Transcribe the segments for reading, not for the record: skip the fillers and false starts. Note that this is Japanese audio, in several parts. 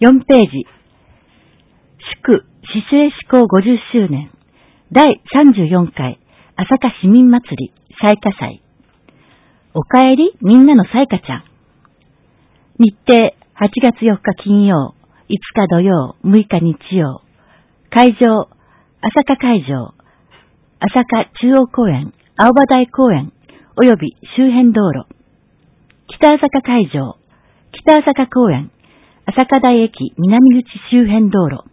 4ページ。祝市政施行50周年第34回朝霞市民祭り彩花祭。おかえりみんなの彩花ちゃん。日程8月4日金曜、5日土曜、6日日曜。会場朝霞会場、朝霞中央公園、青葉台公園および周辺道路。北朝霞会場、北朝霞公園、朝霞台駅南口周辺道路。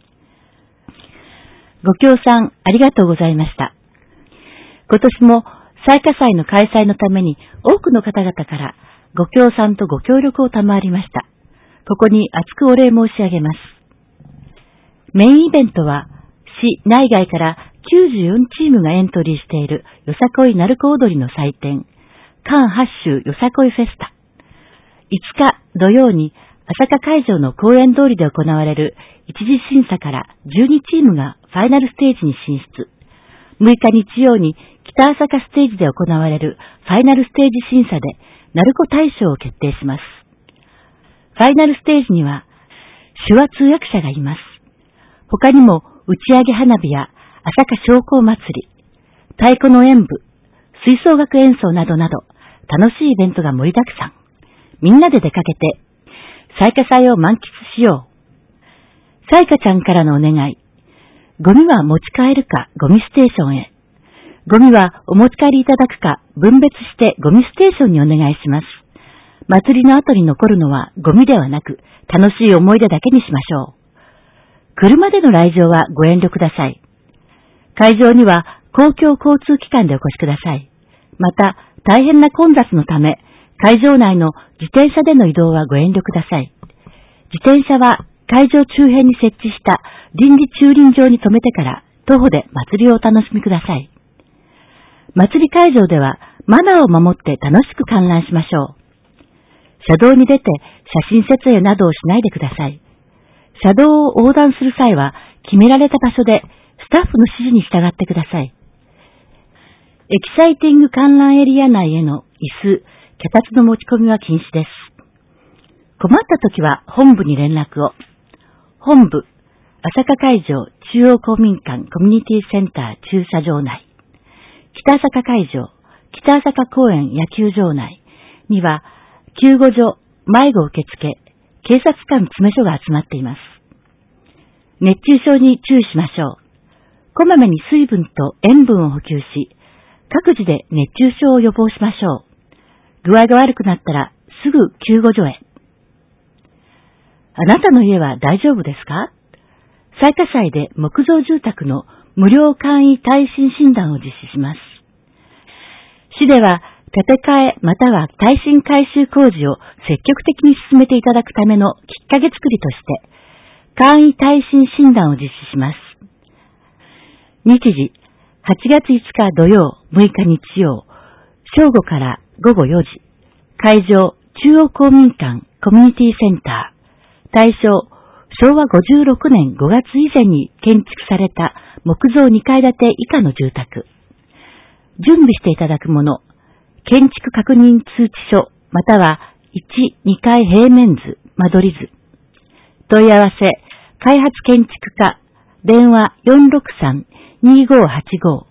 ご協賛ありがとうございました。今年も彩花祭の開催のために多くの方々からご協賛とご協力を賜りました。ここに厚くお礼申し上げます。メインイベントは市内外から94チームがエントリーしているよさこい鳴子踊りの祭典、関八州よさこいフェスタ。5日土曜に朝霞会場の公園通りで行われる一次審査から12チームがファイナルステージに進出。6日日曜に北朝霞ステージで行われるファイナルステージ審査で鳴子大賞を決定します。ファイナルステージには手話通訳者がいます。他にも打ち上げ花火や朝霞商工祭り、太鼓の演舞、吹奏楽演奏などなど楽しいイベントが盛りだくさん。みんなで出かけて彩花祭を満喫しよう。彩花ちゃんからのお願い。ゴミは持ち帰るかゴミステーションへ。ゴミはお持ち帰りいただくか分別してゴミステーションにお願いします。祭りの後に残るのはゴミではなく楽しい思い出だけにしましょう。車での来場はご遠慮ください。会場には公共交通機関でお越しください。また大変な混雑のため会場内の自転車での移動はご遠慮ください。自転車は会場周辺に設置した臨時駐輪場に停めてから徒歩で祭りをお楽しみください。祭り会場ではマナーを守って楽しく観覧しましょう。車道に出て写真撮影などをしないでください。車道を横断する際は決められた場所でスタッフの指示に従ってください。エキサイティング観覧エリア内への椅子、脚立の持ち込みは禁止です。困った時は本部に連絡を。本部、朝霞会場中央公民館コミュニティセンター駐車場内。北朝霞会場、北朝霞公園野球場内には、救護所、迷子受付、警察官詰め所が集まっています。熱中症に注意しましょう。こまめに水分と塩分を補給し、各自で熱中症を予防しましょう。具合が悪くなったらすぐ救護所へ。あなたの家は大丈夫ですか？彩花祭で木造住宅の無料簡易耐震診断を実施します。市では建て替えまたは耐震改修工事を積極的に進めていただくためのきっかけ作りとして簡易耐震診断を実施します。日時8月5日土曜、6日日曜、正午から午後4時。会場、中央公民館コミュニティセンター。対象、昭和56年5月以前に建築された木造2階建て以下の住宅。準備していただくもの、建築確認通知書、または1、2階平面図、間取り図。問い合わせ、開発建築課、電話463-2585。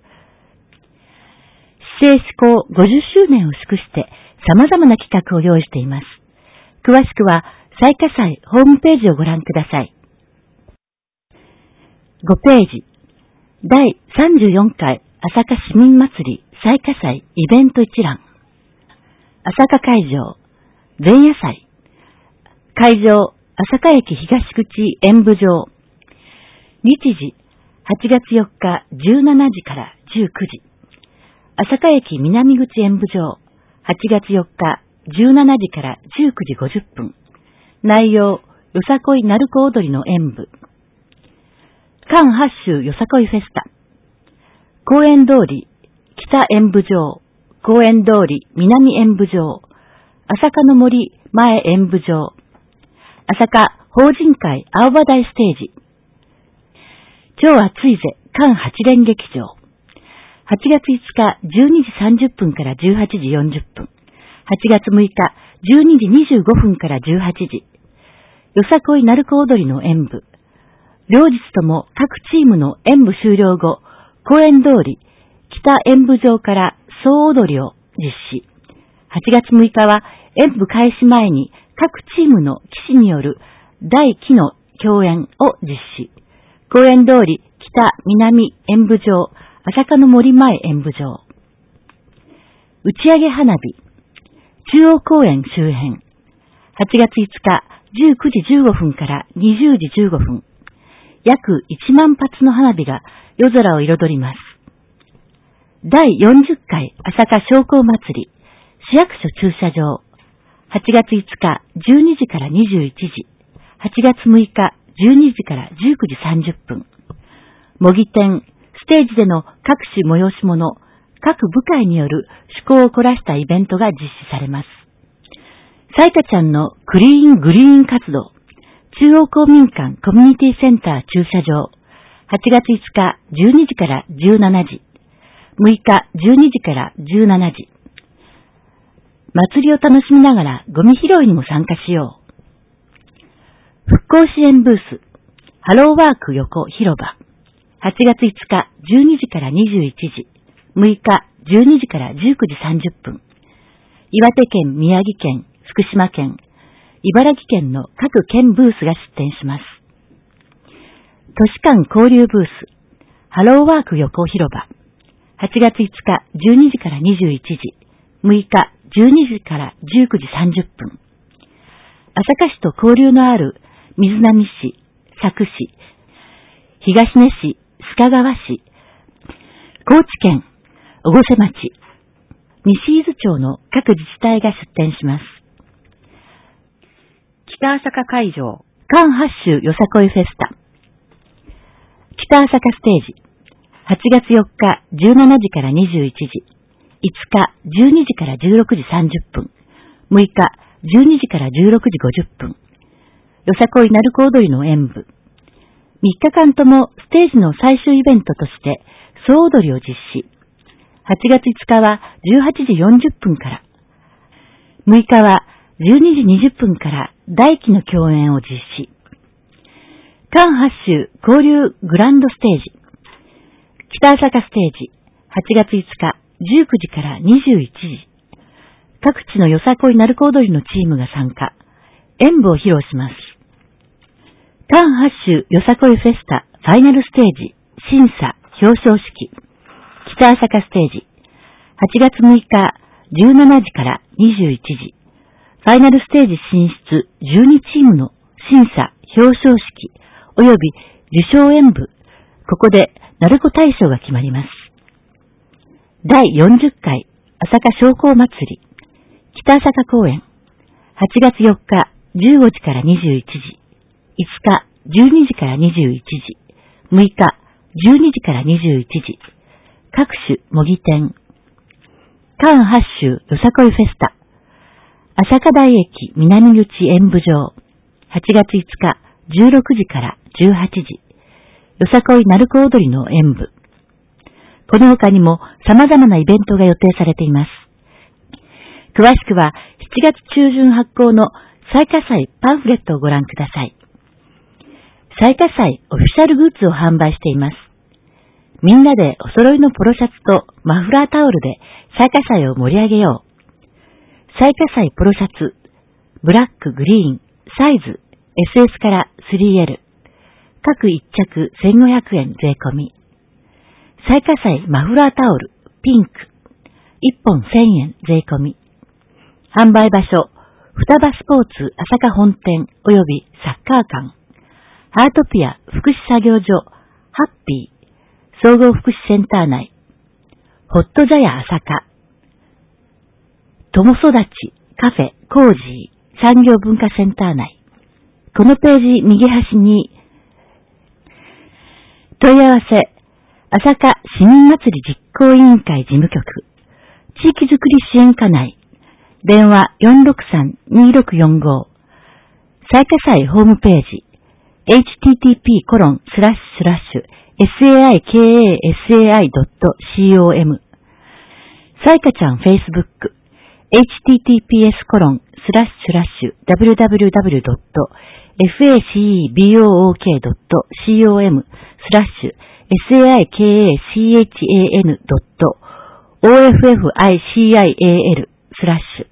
市政施行50周年を祝して様々な企画を用意しています。詳しくは彩花祭ホームページをご覧ください。5ページ。第34回朝霞市民祭り彩花祭イベント一覧。朝霞会場、前夜祭。会場、朝霞駅東口演舞場。日時、8月4日17時から19時。朝霞駅南口演舞場。8月4日17時から19時50分。内容、よさこい鳴子踊りの演舞。関八州よさこいフェスタ。公園通り、北演舞場。公園通り、南演舞場。朝霞の森、前演舞場。朝霞法人会青葉台ステージ。超暑いぜ、関八連劇場。8月5日12時30分から18時40分。8月6日12時25分から18時。 よさこい鳴子踊りの演舞。両日とも各チームの演舞終了後、公演通り、北演舞場から総踊りを実施。8月6日は演舞開始前に各チームの騎士による第期の共演を実施。公演通り、北南演舞場、朝霞の森前演舞場。打ち上げ花火。中央公園周辺。8月5日、19時15分から20時15分。約1万発の花火が夜空を彩ります。第40回朝霞商工祭り、市役所駐車場。8月5日、12時から21時。8月6日、12時から19時30分。模擬店、ステージでの各種催し物、各部会による趣向を凝らしたイベントが実施されます。さいかちゃんのクリーングリーン活動、中央公民館コミュニティセンター駐車場、8月5日12時から17時、6日12時から17時。祭りを楽しみながらゴミ拾いにも参加しよう。復興支援ブース、ハローワーク横広場、8月5日12時から21時、6日12時から19時30分。岩手県、宮城県、福島県、茨城県の各県ブースが出展します。都市間交流ブース、ハローワーク横広場、8月5日12時から21時、6日12時から19時30分。朝霞市と交流のある瑞浪市、佐久市、東根市、須賀川市、高知県、越生町、西伊豆町の各自治体が出展します。北朝霞会場、関八州よさこいフェスタ。北朝霞ステージ、8月4日17時から21時、5日12時から16時30分、6日12時から16時50分。よさこい鳴子踊りの演舞。3日間ともステージの最終イベントとして総踊りを実施。8月5日は18時40分から、6日は12時20分から大期の共演を実施。関八州交流グランドステージ。北朝霞ステージ、8月5日19時から21時。各地のよさこい鳴子踊りのチームが参加。演舞を披露します。関八州よさこいフェスタファイナルステージ審査表彰式。北朝霞ステージ、8月6日17時から21時。ファイナルステージ進出12チームの審査表彰式及び受賞演舞。ここで鳴子大賞が決まります。第40回朝霞商工祭り北朝霞公演、8月4日15時から21時、5日12時から21時、6日12時から21時。各種模擬店。関八州よさこいフェスタ。朝霞台駅南口演舞場。8月5日16時から18時。よさこい鳴子踊りの演舞。この他にも様々なイベントが予定されています。詳しくは7月中旬発行の彩華祭パンフレットをご覧ください。彩華祭オフィシャルグッズを販売しています。みんなでお揃いのポロシャツとマフラータオルで彩華祭を盛り上げよう。彩華祭ポロシャツ、ブラック、グリーン、サイズ、SS から 3L。各1着1500円税込み。彩華祭マフラータオル、ピンク。1本1000円税込み。販売場所、双葉スポーツ朝霞本店及びサッカー館。ハートピア福祉作業所、ハッピー。総合福祉センター内。ホット茶屋朝霞。友育ち、カフェ、コージー、産業文化センター内。このページ右端に、問い合わせ、朝霞市民祭り実行委員会事務局、地域づくり支援課内、電話 463-2645、彩華祭ホームページ、http://saikasai.com、彩華ちゃんフェイスブック、https://www.saikasai facebook.com/saikachan.official/6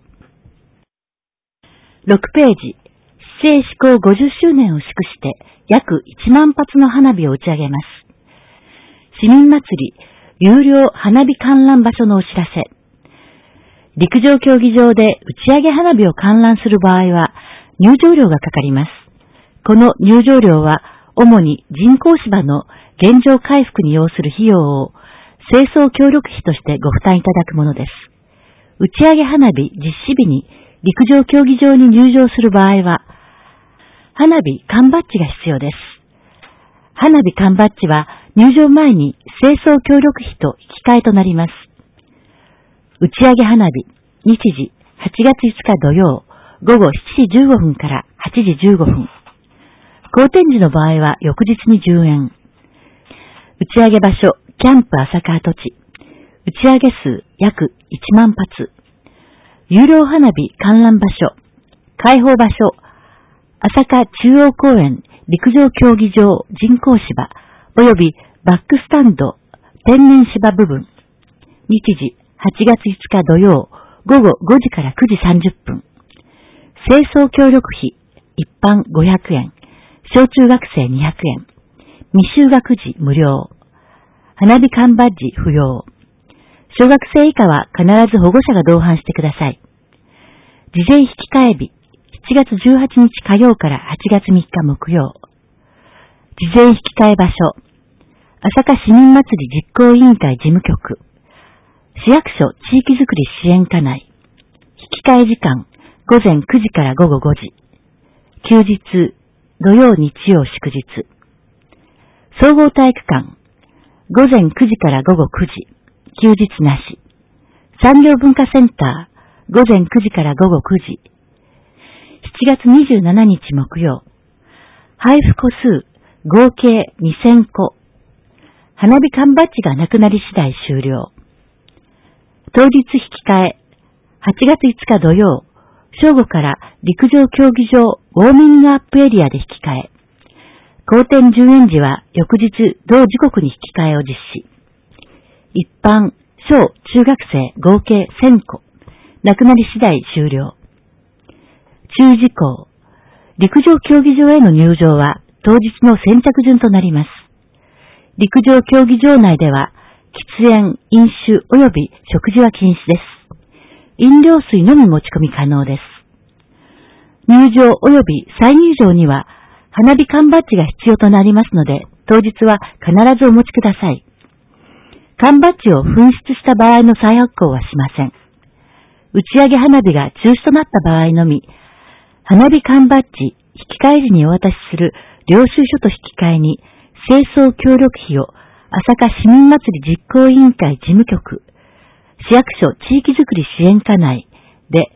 ページ、市政施行50周年を祝して約1万発の花火を打ち上げます。市民祭り有料花火観覧場所のお知らせ。陸上競技場で打ち上げ花火を観覧する場合は入場料がかかります。この入場料は主に人工芝の原状回復に要する費用を清掃協力費としてご負担いただくものです。打ち上げ花火実施日に陸上競技場に入場する場合は花火缶バッジが必要です。花火缶バッジは入場前に清掃協力費と引き換えとなります。打ち上げ花火、日時8月5日土曜、午後7時15分から8時15分。好天時の場合は翌日に10円。打ち上げ場所、キャンプ朝川土地。打ち上げ数約1万発。有料花火観覧場所、開放場所、朝霞中央公園陸上競技場人工芝及びバックスタンド天然芝部分。日時8月5日土曜午後5時から9時30分。清掃協力費一般500円、小中学生200円、未就学時無料。花火缶バッジ不要。小学生以下は必ず保護者が同伴してください。事前引換日7月18日火曜から8月3日木曜。事前引換場所、朝霞市民祭り実行委員会事務局、市役所地域づくり支援課内。引換時間、午前9時から午後5時。休日、土曜日曜祝日。総合体育館、午前9時から午後9時。休日なし。産業文化センター、午前9時から午後9時。7月27日木曜。配布個数、合計2000個。花火缶バッジがなくなり次第終了。当日引換8月5日土曜、正午から陸上競技場ウォーミングアップエリアで引換。好天10円時は翌日同時刻に引換を実施。一般、小、中学生合計1000個。なくなり次第終了。注意事項。陸上競技場への入場は当日の先着順となります。陸上競技場内では、喫煙、飲酒及び食事は禁止です。飲料水のみ持ち込み可能です。入場及び再入場には、花火缶バッジが必要となりますので、当日は必ずお持ちください。缶バッジを紛失した場合の再発行はしません。打ち上げ花火が中止となった場合のみ、花火缶バッジ引換時にお渡しする領収書と引き換えに、清掃協力費を朝霞市民祭り実行委員会事務局、市役所地域づくり支援課内で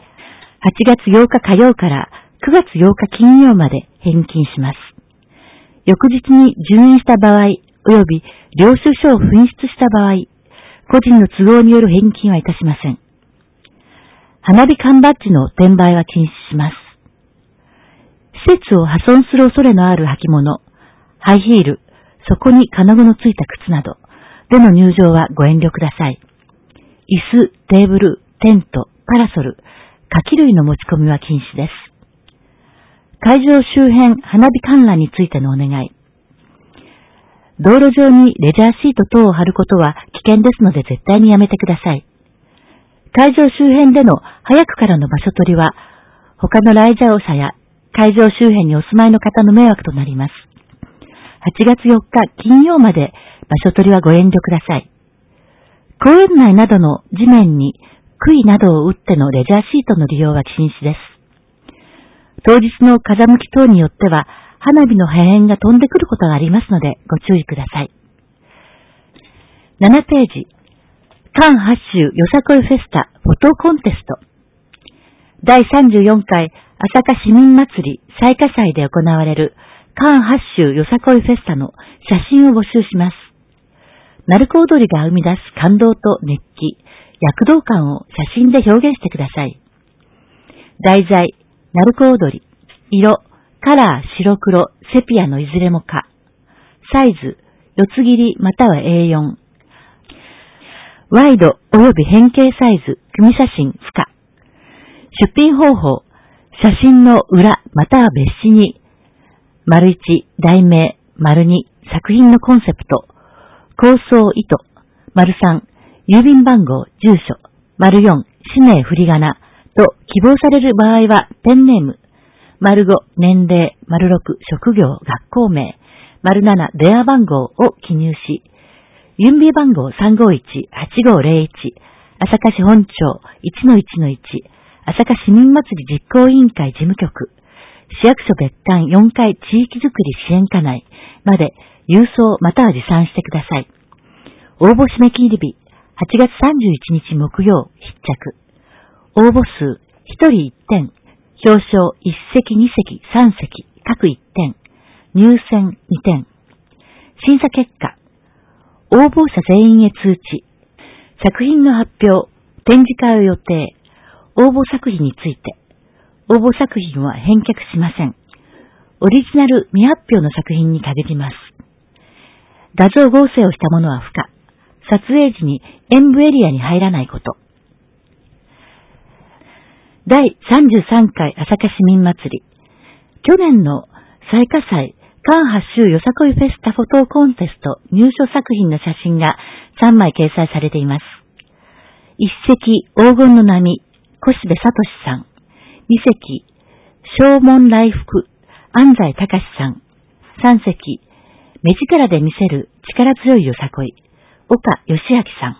8月8日火曜から9月8日金曜まで返金します。翌日に順延した場合及び領収書を紛失した場合、個人の都合による返金はいたしません。花火缶バッジの転売は禁止します。施設を破損する恐れのある履物、ハイヒール、そこに金具のついた靴などでの入場はご遠慮ください。椅子、テーブル、テント、パラソル、火器類の持ち込みは禁止です。会場周辺花火観覧についてのお願い。道路上にレジャーシート等を貼ることは危険ですので絶対にやめてください。会場周辺での早くからの場所取りは他の来場者や会場周辺にお住まいの方の迷惑となります。8月4日金曜まで場所取りはご遠慮ください。公園内などの地面に杭などを打ってのレジャーシートの利用は禁止です。当日の風向き等によっては花火の破片が飛んでくることがありますのでご注意ください。7ページ。カン八州よさこいフェスタフォトコンテスト。第34回朝霞市民祭り彩花祭で行われるカン八州よさこいフェスタの写真を募集します。鳴子踊りが生み出す感動と熱気、躍動感を写真で表現してください。題材、鳴子踊り、色、 カラー白黒セピアのいずれも可。サイズ四つ切りまたは A4。ワイド及び変形サイズ組写真不可。出品方法、写真の裏または別紙に、丸1、題名、丸2、作品のコンセプト、構想意図、丸3、郵便番号、住所、丸4、氏名振り仮名と希望される場合はペンネーム、丸5、年齢、丸6、職業、学校名、丸7、電話番号を記入し、郵便番号 351-8501、朝霞市本町 1-1-1、朝霞市民祭り実行委員会事務局、市役所別館4階地域づくり支援課内まで郵送または持参してください。応募締め切り日、8月31日木曜必着。応募数、1人1点、表彰1席2席3席各1点、入選2点。審査結果、応募者全員へ通知、作品の発表、展示会を予定、応募作品について、応募作品は返却しません。オリジナル未発表の作品に限ります。画像合成をしたものは不可。撮影時に演舞エリアに入らないこと。第33回朝霞市民祭り。去年の彩華祭関八州よさこいフェスタフォトコンテスト入賞作品の写真が3枚掲載されています。一席黄金の波、小柴聡さん。二席正門来福、安西隆さん。三席目力で見せる力強いよさこい、岡義明さん。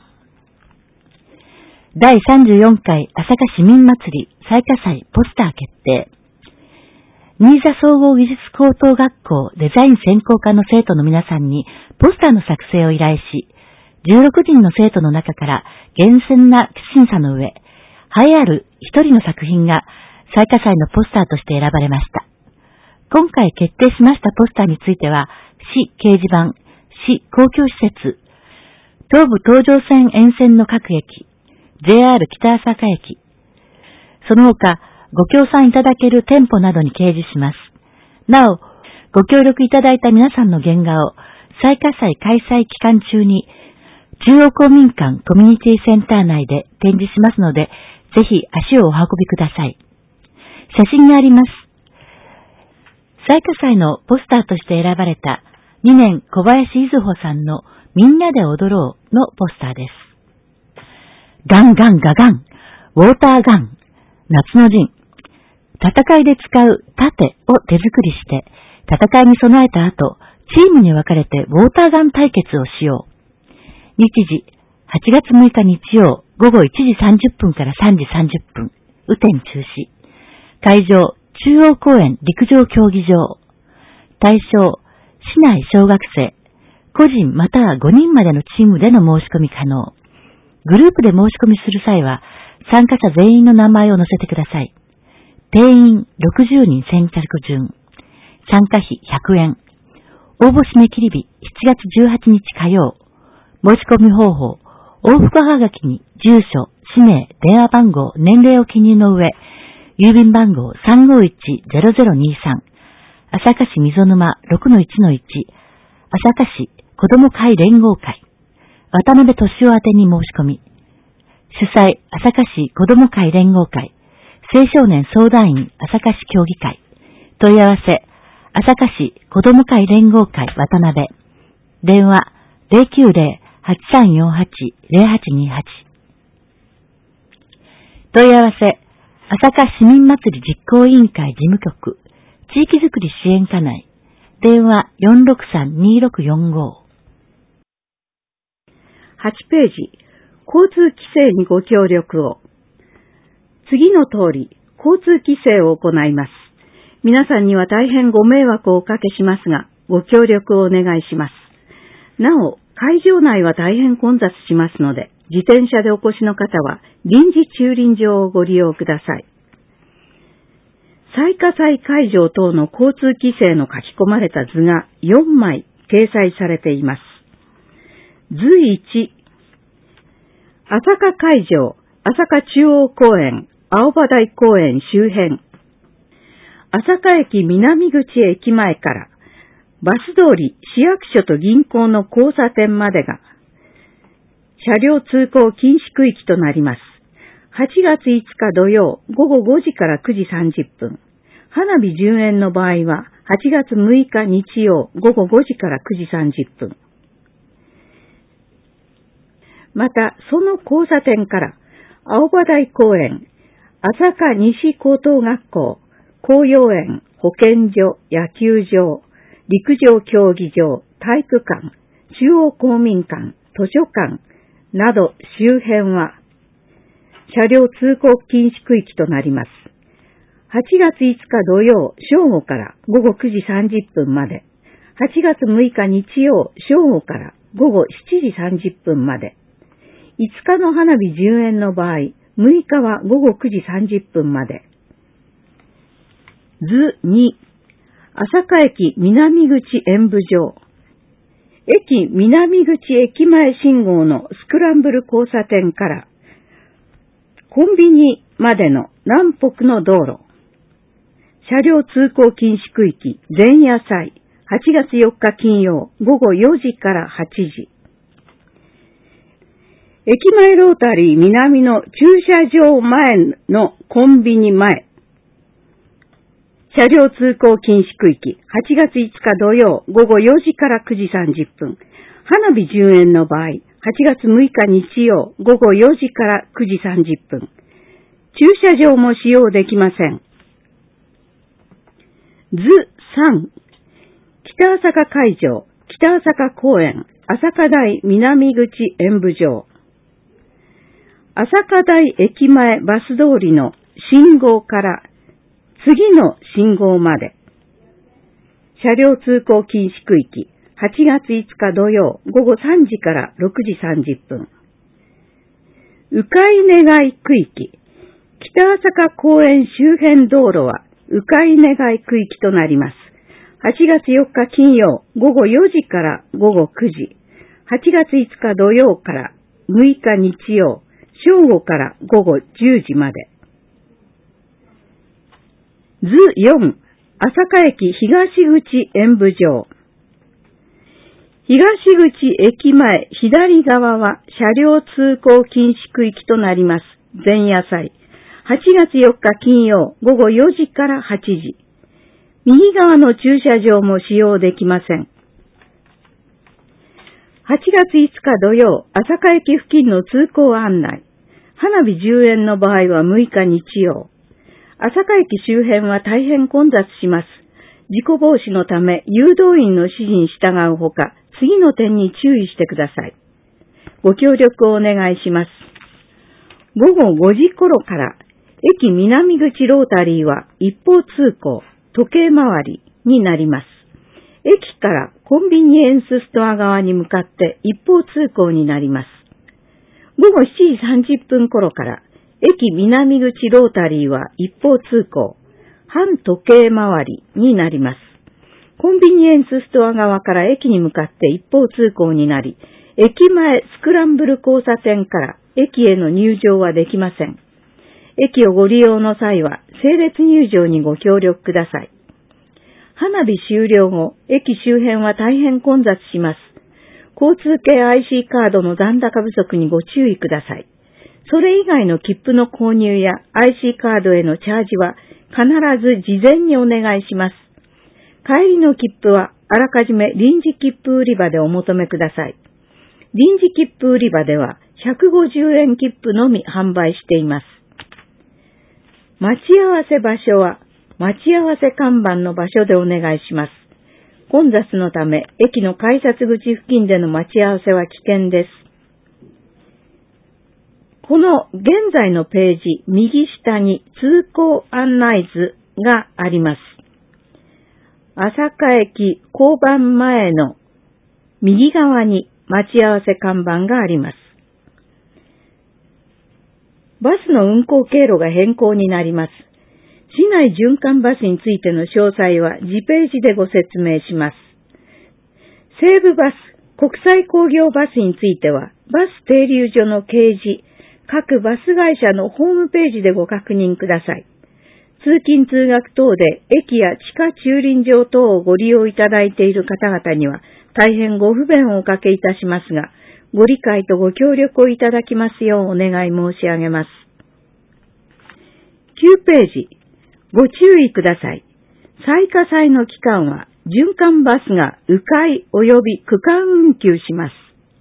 第34回朝霞市民祭り彩華祭ポスター決定。新座総合技術高等学校デザイン専攻科の生徒の皆さんにポスターの作成を依頼し、16人の生徒の中から厳選な審査の上、栄えある1人の作品が彩華祭のポスターとして選ばれました。今回決定しましたポスターについては、市掲示板、市公共施設、東武東上線沿線の各駅、JR 北朝霞駅、その他ご協賛いただける店舗などに掲示します。なお、ご協力いただいた皆さんの原画を彩華祭開催期間中に中央公民館コミュニティセンター内で展示しますので、ぜひ足をお運びください。写真があります。彩華祭のポスターとして選ばれた2年小林いずほさんのみんなで踊ろうのポスターです。ガンガンガガン、ウォーターガン、夏の陣。戦いで使う盾を手作りして、戦いに備えた後、チームに分かれてウォーターガン対決をしよう。日時、8月6日日曜午後1時30分から3時30分、雨天中止。会場、中央公園陸上競技場。対象、市内小学生、個人または5人までのチームでの申し込み可能。グループで申し込みする際は、参加者全員の名前を載せてください。定員60人先着順。参加費100円。応募締め切り日7月18日火曜。申し込み方法、往復はがきに住所、氏名、電話番号、年齢を記入の上、郵便番号 351-0023、朝霞市溝沼 6-1-1、朝霞市子ども会連合会、渡辺俊夫宛てに申し込み、主催、朝霞市子ども会連合会、青少年相談員朝霞市協議会、問い合わせ、朝霞市子ども会連合会渡辺、電話 090-8348-0828、問い合わせ、朝霞市民祭り実行委員会事務局、地域づくり支援課内、電話 463-2645。 8ページ、交通規制にご協力を。次の通り、交通規制を行います。皆さんには大変ご迷惑をおかけしますが、ご協力をお願いします。なお、会場内は大変混雑しますので、自転車でお越しの方は臨時駐輪場をご利用ください。彩華祭会場等の交通規制の書き込まれた図が4枚掲載されています。図1、朝霞会場、朝霞中央公園、青葉台公園周辺。 朝霞駅南口駅前からバス通り市役所と銀行の交差点までが車両通行禁止区域となります。8月5日土曜午後5時から9時30分。花火10円の場合は8月6日日曜午後5時から9時30分。また、その交差点から青葉台公園、朝霞西高等学校、紅葉園、保健所、野球場、陸上競技場、体育館、中央公民館、図書館など周辺は車両通行禁止区域となります。8月5日土曜正午から午後9時30分まで、8月6日日曜正午から午後7時30分まで、5日の花火10円の場合、6日は午後9時30分まで。図2、朝霞駅南口演舞場。駅南口駅前信号のスクランブル交差点からコンビニまでの南北の道路。車両通行禁止区域前夜祭8月4日金曜午後4時から8時。駅前ロータリー南の駐車場前のコンビニ前。車両通行禁止区域8月5日土曜午後4時から9時30分。花火10円の場合、8月6日日曜午後4時から9時30分。駐車場も使用できません。図3、北朝霞会場、北朝霞公園、朝霞台南口演舞場。朝霞台駅前バス通りの信号から次の信号まで。車両通行禁止区域8月5日土曜午後3時から6時30分。鵜飼願区域北朝霞公園周辺道路は鵜飼願区域となります。8月4日金曜午後4時から午後9時。8月5日土曜から6日日曜正午から午後10時まで。図4、朝霞駅東口演舞場。東口駅前左側は車両通行禁止区域となります。前夜祭。8月4日金曜午後4時から8時。右側の駐車場も使用できません。8月5日土曜、朝霞駅付近の通行案内。花火10円の場合は6日日曜。朝霞駅周辺は大変混雑します。事故防止のため誘導員の指示に従うほか、次の点に注意してください。ご協力をお願いします。午後5時頃から駅南口ロータリーは一方通行、時計回りになります。駅からコンビニエンスストア側に向かって一方通行になります。午後7時30分頃から駅南口ロータリーは一方通行、反時計回りになります。コンビニエンスストア側から駅に向かって一方通行になり、駅前スクランブル交差点から駅への入場はできません。駅をご利用の際は、整列入場にご協力ください。花火終了後、駅周辺は大変混雑します。交通系 IC カードの残高不足にご注意ください。それ以外の切符の購入や IC カードへのチャージは必ず事前にお願いします。帰りの切符はあらかじめ臨時切符売り場でお求めください。臨時切符売り場では150円切符のみ販売しています。待ち合わせ場所は待ち合わせ看板の場所でお願いします。混雑のため駅の改札口付近での待ち合わせは危険です。この現在のページ右下に通行案内図があります。朝霞駅交番前の右側に待ち合わせ看板があります。バスの運行経路が変更になります。市内循環バスについての詳細は次ページでご説明します。西武バス、国際工業バスについては、バス停留所の掲示、各バス会社のホームページでご確認ください。 通勤通学等で駅や地下駐輪場等をご利用いただいている方々には大変ご不便をおかけいたしますが、ご理解とご協力をいただきますようお願い申し上げます。9ページ、ご注意ください。最下祭の期間は、循環バスが迂回及び区間運休します。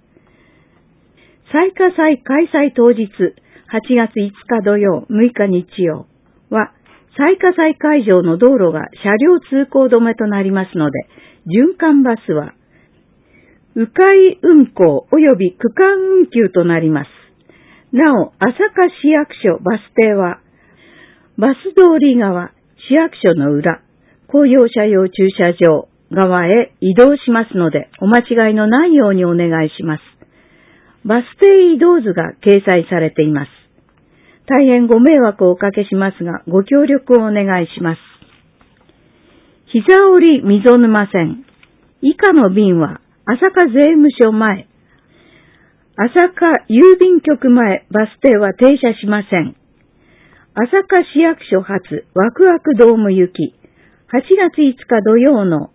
最下祭開催当日、8月5日土曜、6日日曜は、最下祭会場の道路が車両通行止めとなりますので、循環バスは、迂回運行及び区間運休となります。なお、朝霞市役所バス停は、バス通り側、市役所の裏、公用車用駐車場側へ移動しますので、お間違いのないようにお願いします。バス停移動図が掲載されています。大変ご迷惑をおかけしますが、ご協力をお願いします。膝折溝沼線。以下の便は、朝霞税務署前、朝霞郵便局前バス停は停車しません。朝霞市役所発ワクワクドーム行き、8月5日土曜の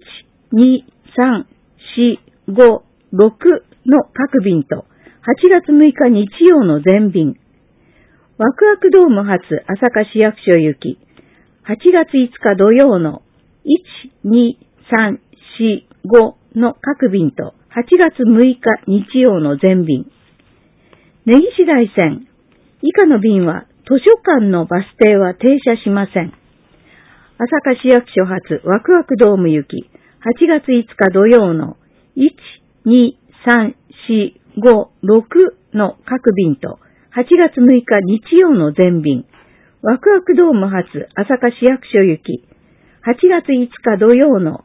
1、2、3、4、5、6の各便と、8月6日日曜の全便。ワクワクドーム発朝霞市役所行き、8月5日土曜の1、2、3、4、5の各便と、8月6日日曜の全便。根岸台線。以下の便は図書館のバス停は停車しません。朝霞市役所発ワクワクドーム行き、8月5日土曜の1、2、3、4、5、6の各便と、8月6日日曜の全便。ワクワクドーム発朝霞市役所行き、8月5日土曜の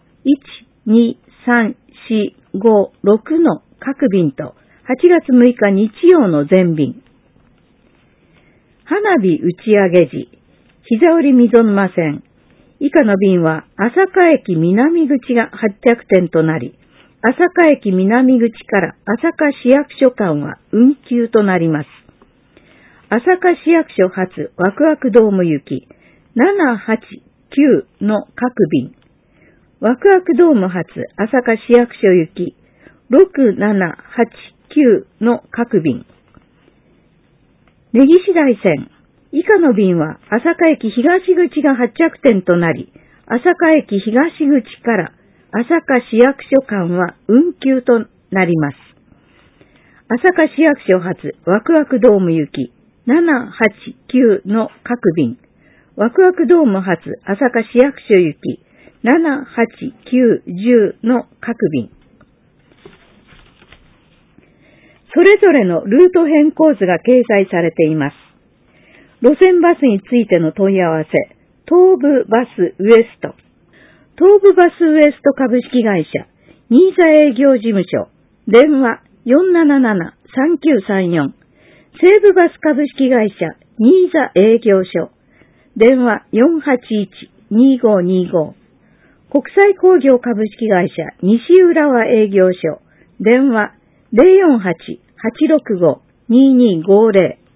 1、2、3、4、5、6の各便と、8月6日日曜の全便。花火打ち上げ時、膝折溝沼線。以下の便は、朝霞駅南口が発着点となり、朝霞駅南口から朝霞市役所間は運休となります。朝霞市役所発ワクワクドーム行き、7、8、9の各便。ワクワクドーム発朝霞市役所行き、6、7、8、9の各便。根岸台線。以下の便は朝霞駅東口が発着点となり、朝霞駅東口から朝霞市役所間は運休となります。朝霞市役所発ワクワクドーム行き、7、8、9の各便。ワクワクドーム発朝霞市役所行き、7、8、9、10の各便。それぞれのルート変更図が掲載されています。路線バスについての問い合わせ、東武バスウエスト。東武バスウエスト株式会社、新座営業事務所、電話 477-3934。西武バス株式会社、新座営業所、電話 481-2525。国際工業株式会社、西浦和営業所、電話 048-865-2250。